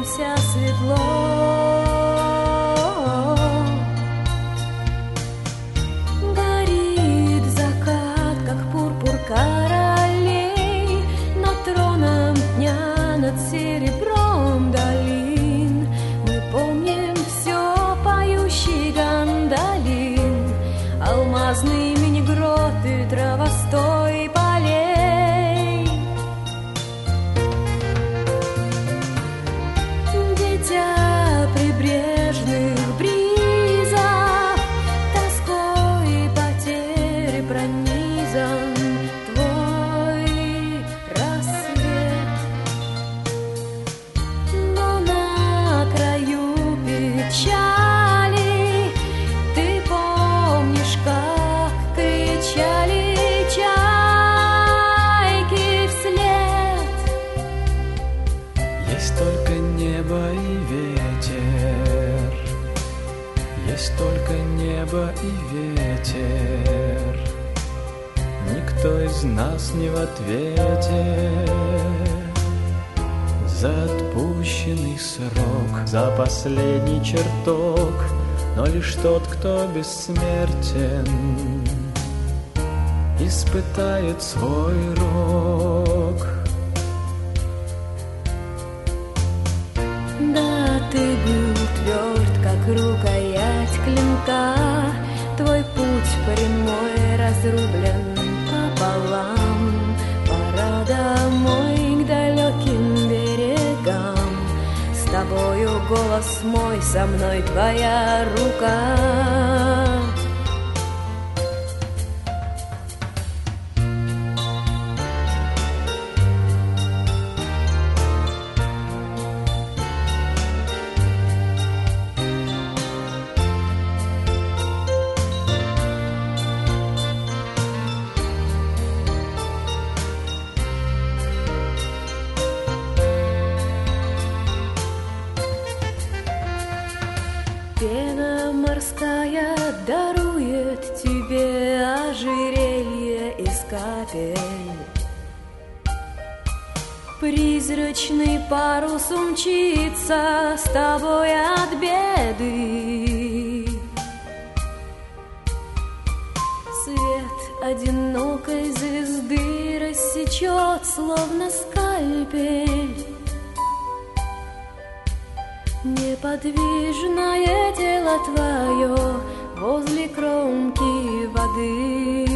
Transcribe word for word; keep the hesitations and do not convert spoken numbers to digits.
напьемся светло. Горит закат, как пурпур королей, над троном дня, над серебром долин. Мы помним все поющий гандолин, алмазные мини-гроты, травостой полей. Дитя прибрежных бризов, тоской потери пронизан твой рассвет. Но на краю печали ты помнишь, как кричали чайки вслед. Есть только небо и ветер, есть только небо и ветер. Никто из нас не в ответе за отпущенный срок, за последний чертог. Но лишь тот, кто бессмертен, испытает свой рок. Да, ты был тверд, как рукоять клинка, твой путь прямой разрублен пополам. Пора домой к далеким берегам, с тобою голос мой, со мной твоя рука. Пена морская дарует тебе ожерелье из капель. Призрачный парус умчится с тобой от беды. Свет одинокой звезды рассечет, словно скальпель, неподвижное тело твое возле кромки воды.